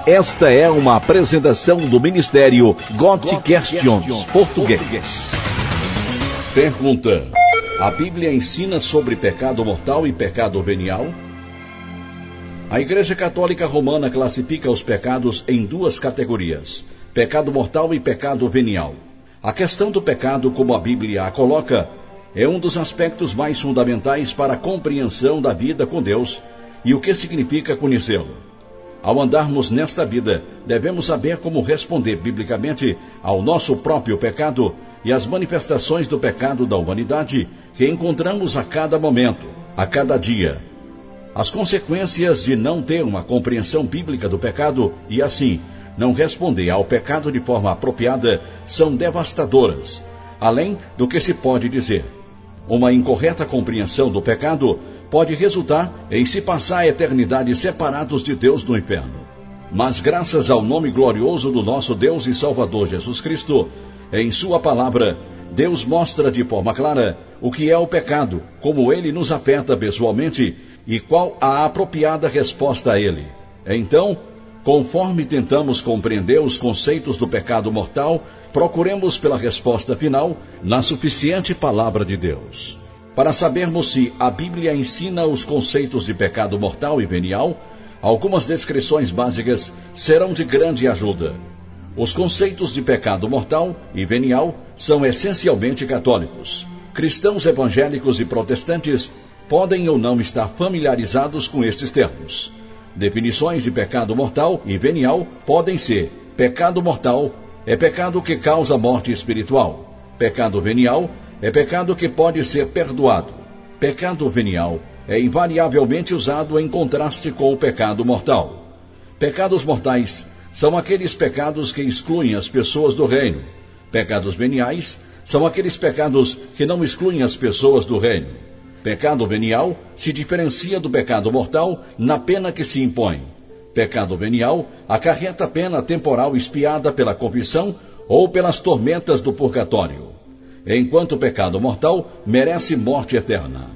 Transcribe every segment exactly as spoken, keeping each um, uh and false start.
Esta é uma apresentação do Ministério God Questions Português. Pergunta: a Bíblia ensina sobre pecado mortal e pecado venial? A Igreja Católica Romana classifica os pecados em duas categorias: pecado mortal e pecado venial. A questão do pecado, como a Bíblia a coloca, é um dos aspectos mais fundamentais para a compreensão da vida com Deus e o que significa conhecê-lo. Ao andarmos nesta vida, devemos saber como responder biblicamente ao nosso próprio pecado e às manifestações do pecado da humanidade que encontramos a cada momento, a cada dia. As consequências de não ter uma compreensão bíblica do pecado e, assim, não responder ao pecado de forma apropriada são devastadoras, além do que se pode dizer. Uma incorreta compreensão do pecado pode resultar em se passar a eternidade separados de Deus no inferno. Mas graças ao nome glorioso do nosso Deus e Salvador Jesus Cristo, em sua palavra, Deus mostra de forma clara o que é o pecado, como ele nos afeta pessoalmente e qual a apropriada resposta a ele. Então, conforme tentamos compreender os conceitos do pecado mortal, procuremos pela resposta final na suficiente palavra de Deus. Para sabermos se a Bíblia ensina os conceitos de pecado mortal e venial, algumas descrições básicas serão de grande ajuda. Os conceitos de pecado mortal e venial são essencialmente católicos. Cristãos evangélicos e protestantes podem ou não estar familiarizados com estes termos. Definições de pecado mortal e venial podem ser: pecado mortal é pecado que causa morte espiritual. Pecado venial é pecado que pode ser perdoado. Pecado venial é invariavelmente usado em contraste com o pecado mortal. Pecados mortais são aqueles pecados que excluem as pessoas do reino. Pecados veniais são aqueles pecados que não excluem as pessoas do reino. Pecado venial se diferencia do pecado mortal na pena que se impõe. Pecado venial acarreta pena temporal expiada pela confissão ou pelas tormentas do purgatório, enquanto o pecado mortal merece morte eterna.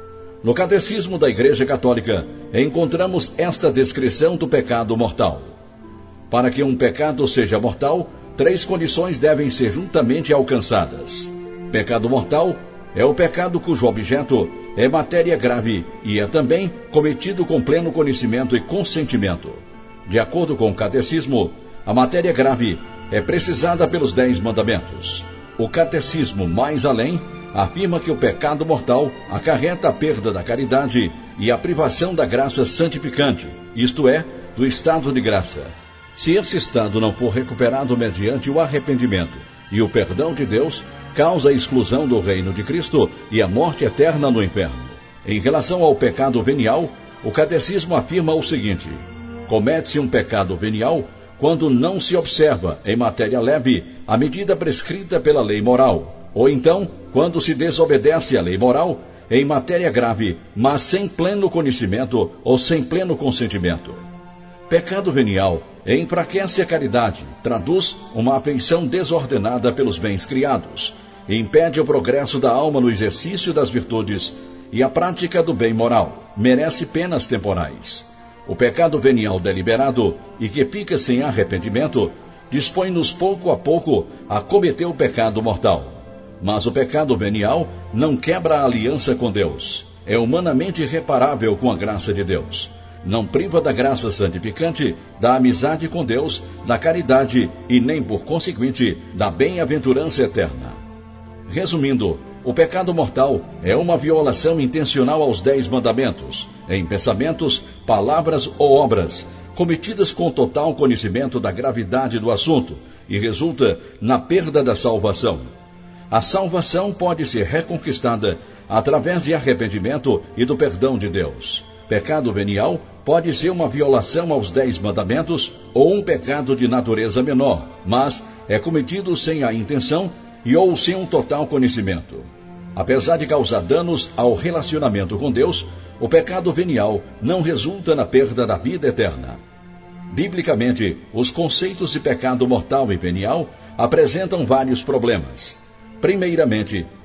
No Catecismo da Igreja Católica, encontramos esta descrição do pecado mortal. Para que um pecado seja mortal, três condições devem ser juntamente alcançadas. Pecado mortal é o pecado cujo objeto é matéria grave e é também cometido com pleno conhecimento e consentimento. De acordo com o Catecismo, a matéria grave é precisada pelos Dez Mandamentos. O Catecismo, mais além, afirma que o pecado mortal acarreta a perda da caridade e a privação da graça santificante, isto é, do estado de graça. Se esse estado não for recuperado mediante o arrependimento e o perdão de Deus, causa a exclusão do reino de Cristo e a morte eterna no inferno. Em relação ao pecado venial, o Catecismo afirma o seguinte: comete-se um pecado venial quando não se observa, em matéria leve, a medida prescrita pela lei moral, ou então, quando se desobedece à lei moral, em matéria grave, mas sem pleno conhecimento ou sem pleno consentimento. Pecado venial enfraquece a caridade, traduz uma afeição desordenada pelos bens criados, impede o progresso da alma no exercício das virtudes e a prática do bem moral, merece penas temporais. O pecado venial deliberado e que fica sem arrependimento dispõe-nos pouco a pouco a cometer o pecado mortal. Mas o pecado venial não quebra a aliança com Deus. É humanamente reparável com a graça de Deus. Não priva da graça santificante, da amizade com Deus, da caridade e nem, por conseguinte, da bem-aventurança eterna. Resumindo, o pecado mortal é uma violação intencional aos Dez Mandamentos, em pensamentos, palavras ou obras, cometidas com total conhecimento da gravidade do assunto e resulta na perda da salvação. A salvação pode ser reconquistada através de arrependimento e do perdão de Deus. Pecado venial pode ser uma violação aos Dez Mandamentos ou um pecado de natureza menor, mas é cometido sem a intenção e ou sem um total conhecimento. Apesar de causar danos ao relacionamento com Deus, o pecado venial não resulta na perda da vida eterna. Biblicamente, os conceitos de pecado mortal e venial apresentam vários problemas. Primeiramente,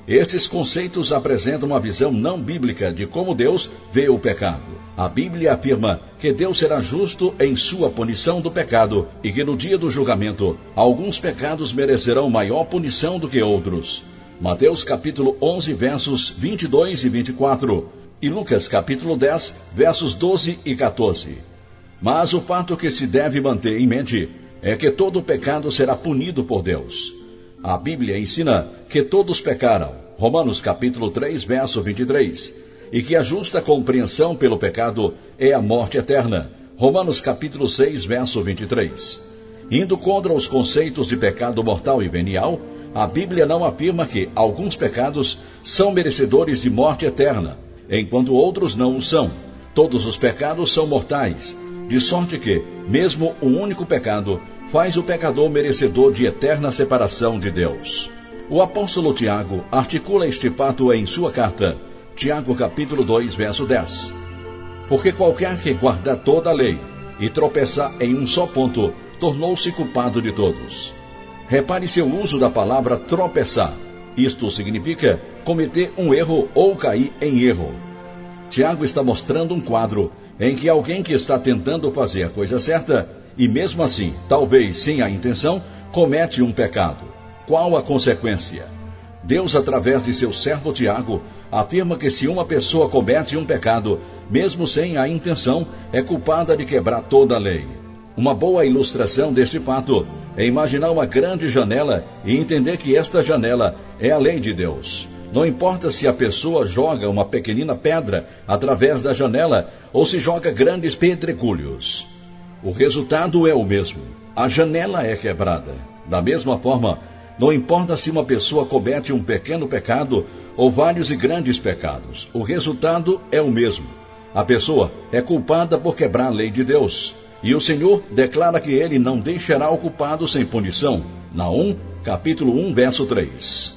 Estes conceitos apresentam uma visão não bíblica de como Deus vê o pecado. A Bíblia afirma que Deus será justo em sua punição do pecado e que no dia do julgamento, alguns pecados merecerão maior punição do que outros. Mateus capítulo onze, versos vinte e dois e vinte e quatro e Lucas capítulo dez, versos doze e quatorze. Mas o fato que se deve manter em mente é que todo pecado será punido por Deus. A Bíblia ensina que todos pecaram, Romanos capítulo três, verso vinte e três, e que a justa compreensão pelo pecado é a morte eterna, Romanos capítulo seis, verso vinte e três. Indo contra os conceitos de pecado mortal e venial, a Bíblia não afirma que alguns pecados são merecedores de morte eterna, enquanto outros não o são. Todos os pecados são mortais, de sorte que, mesmo um único pecado, faz o pecador merecedor de eterna separação de Deus. O apóstolo Tiago articula este fato em sua carta, Tiago capítulo dois, verso dez. Porque qualquer que guardar toda a lei e tropeçar em um só ponto, tornou-se culpado de todos. Repare-se o uso da palavra tropeçar. Isto significa cometer um erro ou cair em erro. Tiago está mostrando um quadro em que alguém que está tentando fazer a coisa certa e mesmo assim, talvez sem a intenção, comete um pecado. Qual a consequência? Deus, através de seu servo Tiago, afirma que se uma pessoa comete um pecado, mesmo sem a intenção, é culpada de quebrar toda a lei. Uma boa ilustração deste fato é imaginar uma grande janela e entender que esta janela é a lei de Deus. Não importa se a pessoa joga uma pequenina pedra através da janela ou se joga grandes pedregulhos. O resultado é o mesmo. A janela é quebrada. Da mesma forma, não importa se uma pessoa comete um pequeno pecado ou vários e grandes pecados. O resultado é o mesmo. A pessoa é culpada por quebrar a lei de Deus. E o Senhor declara que ele não deixará o culpado sem punição. Naum, capítulo um, verso três.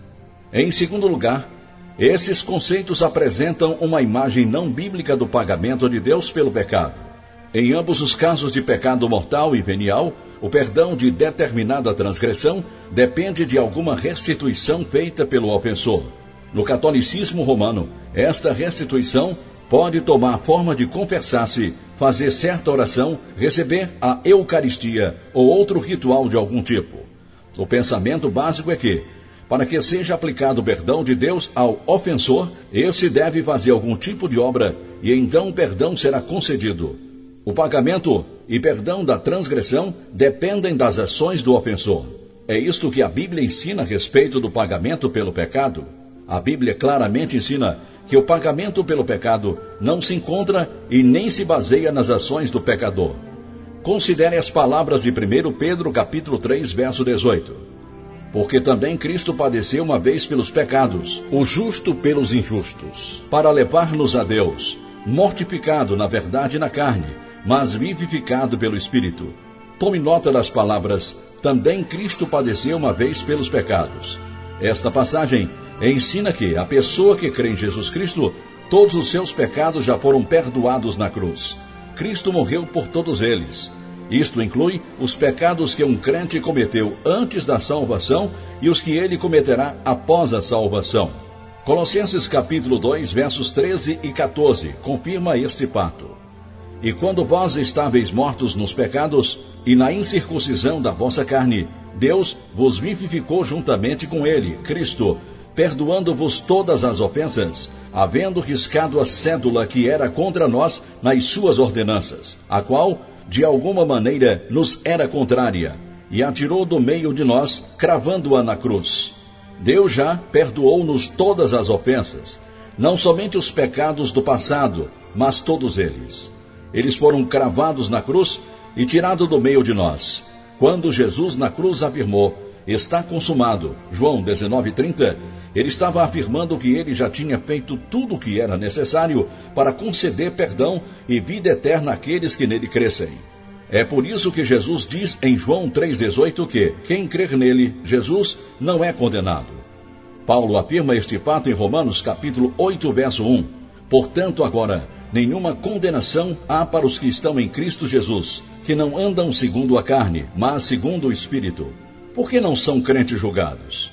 Em segundo lugar, esses conceitos apresentam uma imagem não bíblica do pagamento de Deus pelo pecado. Em ambos os casos de pecado mortal e venial, o perdão de determinada transgressão depende de alguma restituição feita pelo ofensor. No catolicismo romano, esta restituição pode tomar a forma de confessar-se, fazer certa oração, receber a Eucaristia ou outro ritual de algum tipo. O pensamento básico é que, para que seja aplicado o perdão de Deus ao ofensor, esse deve fazer algum tipo de obra e então o perdão será concedido. O pagamento e perdão da transgressão dependem das ações do ofensor. É isto que a Bíblia ensina a respeito do pagamento pelo pecado. A Bíblia claramente ensina que o pagamento pelo pecado não se encontra e nem se baseia nas ações do pecador. Considere as palavras de primeiro Pedro capítulo três, verso dezoito. Porque também Cristo padeceu uma vez pelos pecados, o justo pelos injustos, para levar-nos a Deus, mortificado na verdade na carne, mas vivificado pelo Espírito. Tome nota das palavras, também Cristo padeceu uma vez pelos pecados. Esta passagem ensina que a pessoa que crê em Jesus Cristo, todos os seus pecados já foram perdoados na cruz. Cristo morreu por todos eles. Isto inclui os pecados que um crente cometeu antes da salvação e os que ele cometerá após a salvação. Colossenses capítulo dois, versos treze e quatorze, confirma este fato. E quando vós estáveis mortos nos pecados e na incircuncisão da vossa carne, Deus vos vivificou juntamente com ele, Cristo, perdoando-vos todas as ofensas, havendo riscado a cédula que era contra nós nas suas ordenanças, a qual, de alguma maneira, nos era contrária, e a tirou do meio de nós, cravando-a na cruz. Deus já perdoou-nos todas as ofensas, não somente os pecados do passado, mas todos eles. Eles foram cravados na cruz e tirados do meio de nós. Quando Jesus na cruz afirmou, está consumado, João dezenove, trinta, ele estava afirmando que ele já tinha feito tudo o que era necessário para conceder perdão e vida eterna àqueles que nele crescem. É por isso que Jesus diz em João três, dezoito que quem crer nele, Jesus, não é condenado. Paulo afirma este fato em Romanos capítulo oito, verso um. Portanto, agora, nenhuma condenação há para os que estão em Cristo Jesus, que não andam segundo a carne, mas segundo o Espírito. Por que não são crentes julgados?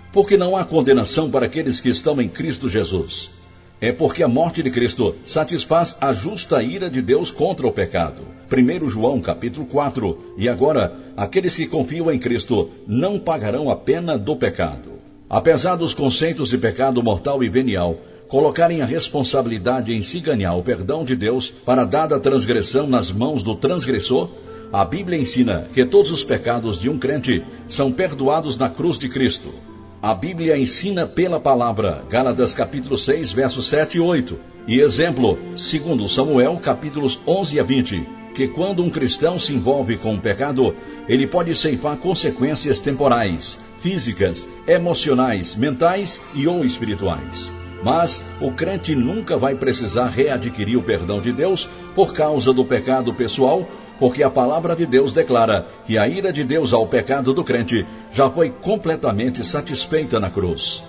Porque não há condenação para aqueles que estão em Cristo Jesus. É porque a morte de Cristo satisfaz a justa ira de Deus contra o pecado. primeiro João capítulo quatro. E agora, aqueles que confiam em Cristo não pagarão a pena do pecado. Apesar dos conceitos de pecado mortal e venial colocarem a responsabilidade em se ganhar o perdão de Deus para dada transgressão nas mãos do transgressor, a Bíblia ensina que todos os pecados de um crente são perdoados na cruz de Cristo. A Bíblia ensina pela palavra, Gálatas capítulo seis, versos sete e oito, e exemplo, segundo Samuel, capítulos onze a vinte, que quando um cristão se envolve com o pecado, ele pode ceifar consequências temporais, físicas, emocionais, mentais e ou espirituais. Mas o crente nunca vai precisar readquirir o perdão de Deus por causa do pecado pessoal, porque a palavra de Deus declara que a ira de Deus ao pecado do crente já foi completamente satisfeita na cruz.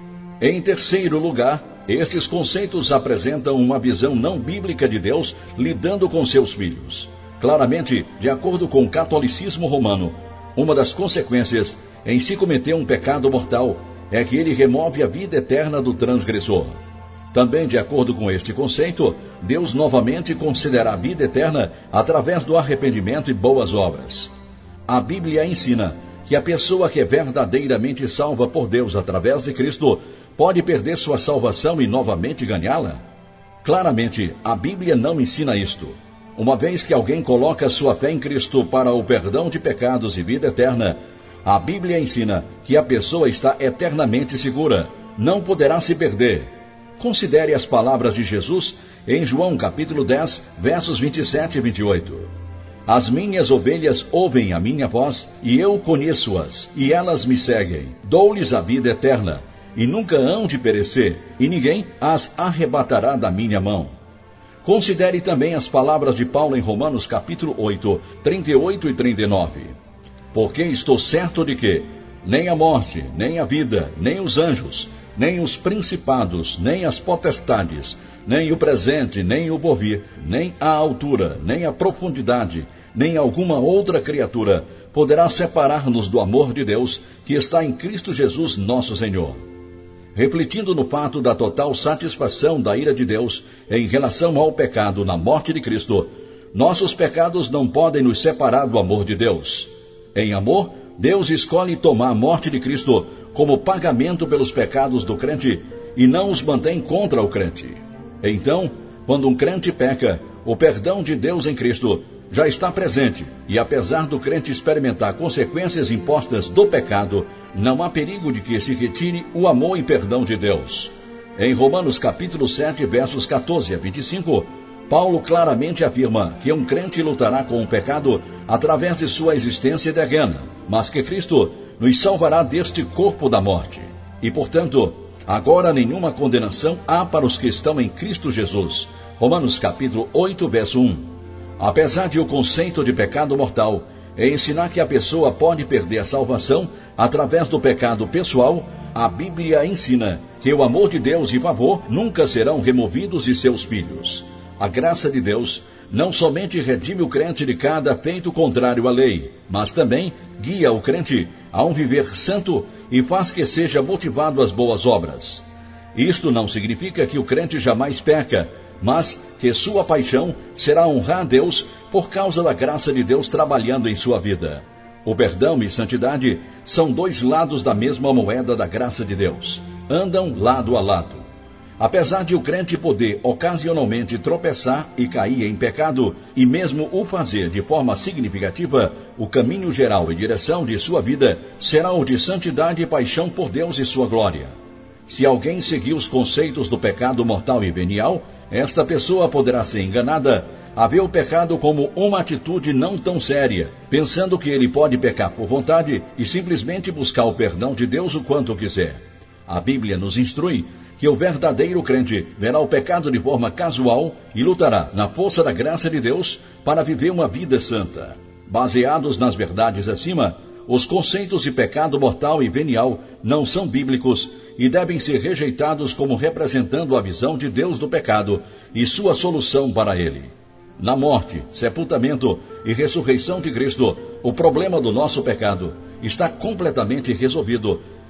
Em terceiro lugar, estes conceitos apresentam uma visão não bíblica de Deus lidando com seus filhos. Claramente, de acordo com o catolicismo romano, uma das consequências em se cometer um pecado mortal é que ele remove a vida eterna do transgressor. Também, de acordo com este conceito, Deus novamente concederá a vida eterna através do arrependimento e boas obras. A Bíblia ensina que a pessoa que é verdadeiramente salva por Deus através de Cristo pode perder sua salvação e novamente ganhá-la? Claramente, a Bíblia não ensina isto. Uma vez que alguém coloca sua fé em Cristo para o perdão de pecados e vida eterna, a Bíblia ensina que a pessoa está eternamente segura, não poderá se perder. Considere as palavras de Jesus em João capítulo dez, versos vinte e sete e vinte e oito. As minhas ovelhas ouvem a minha voz, e eu conheço-as, e elas me seguem. Dou-lhes a vida eterna, e nunca hão de perecer, e ninguém as arrebatará da minha mão. Considere também as palavras de Paulo em Romanos capítulo oito, trinta e oito e trinta e nove. Porque estou certo de que nem a morte, nem a vida, nem os anjos, nem os principados, nem as potestades, nem o presente, nem o porvir, nem a altura, nem a profundidade, nem alguma outra criatura poderá separar-nos do amor de Deus que está em Cristo Jesus nosso Senhor. Refletindo no fato da total satisfação da ira de Deus em relação ao pecado na morte de Cristo, nossos pecados não podem nos separar do amor de Deus. Em amor, Deus escolhe tomar a morte de Cristo como pagamento pelos pecados do crente e não os mantém contra o crente. Então, quando um crente peca, o perdão de Deus em Cristo já está presente e, apesar do crente experimentar consequências impostas do pecado, não há perigo de que se retire o amor e perdão de Deus. Em Romanos capítulo sete, versos catorze a vinte e cinco, Paulo claramente afirma que um crente lutará com o pecado através de sua existência terrena, mas que Cristo nos salvará deste corpo da morte. E, portanto, agora nenhuma condenação há para os que estão em Cristo Jesus. Romanos capítulo oito, verso um. Apesar de o conceito de pecado mortal ensinar que a pessoa pode perder a salvação através do pecado pessoal, a Bíblia ensina que o amor de Deus e favor nunca serão removidos de seus filhos. A graça de Deus não somente redime o crente de cada feito contrário à lei, mas também guia o crente a um viver santo e faz que seja motivado às boas obras. Isto não significa que o crente jamais peca, mas que sua paixão será honrar a Deus por causa da graça de Deus trabalhando em sua vida. O perdão e santidade são dois lados da mesma moeda da graça de Deus. Andam lado a lado. Apesar de o crente poder ocasionalmente tropeçar e cair em pecado, e mesmo o fazer de forma significativa, o caminho geral e direção de sua vida será o de santidade e paixão por Deus e sua glória. Se alguém seguir os conceitos do pecado mortal e venial, esta pessoa poderá ser enganada a ver o pecado como uma atitude não tão séria, pensando que ele pode pecar por vontade e simplesmente buscar o perdão de Deus o quanto quiser. A Bíblia nos instrui que o verdadeiro crente verá o pecado de forma casual e lutará na força da graça de Deus para viver uma vida santa. Baseados nas verdades acima, os conceitos de pecado mortal e venial não são bíblicos e devem ser rejeitados como representando a visão de Deus do pecado e sua solução para ele. Na morte, sepultamento e ressurreição de Cristo, o problema do nosso pecado está completamente resolvido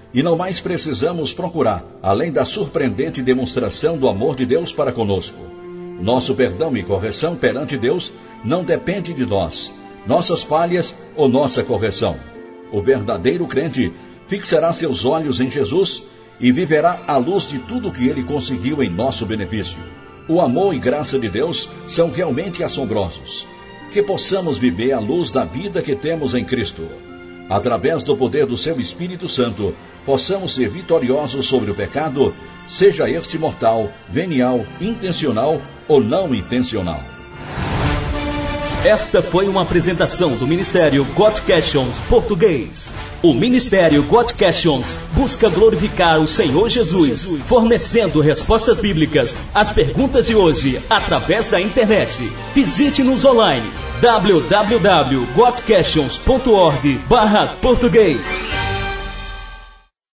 e não mais precisamos procurar, além da surpreendente demonstração do amor de Deus para conosco. Nosso perdão e correção perante Deus não depende de nós, nossas falhas ou nossa correção. O verdadeiro crente fixará seus olhos em Jesus e viverá à luz de tudo que ele conseguiu em nosso benefício. O amor e graça de Deus são realmente assombrosos. Que possamos viver à luz da vida que temos em Cristo. Através do poder do seu Espírito Santo, possamos ser vitoriosos sobre o pecado, seja este mortal, venial, intencional ou não intencional. Esta foi uma apresentação do Ministério Got Questions Português. O Ministério Got Questions busca glorificar o Senhor Jesus, fornecendo respostas bíblicas às perguntas de hoje através da internet. Visite-nos online w w w ponto got questions ponto org barra português.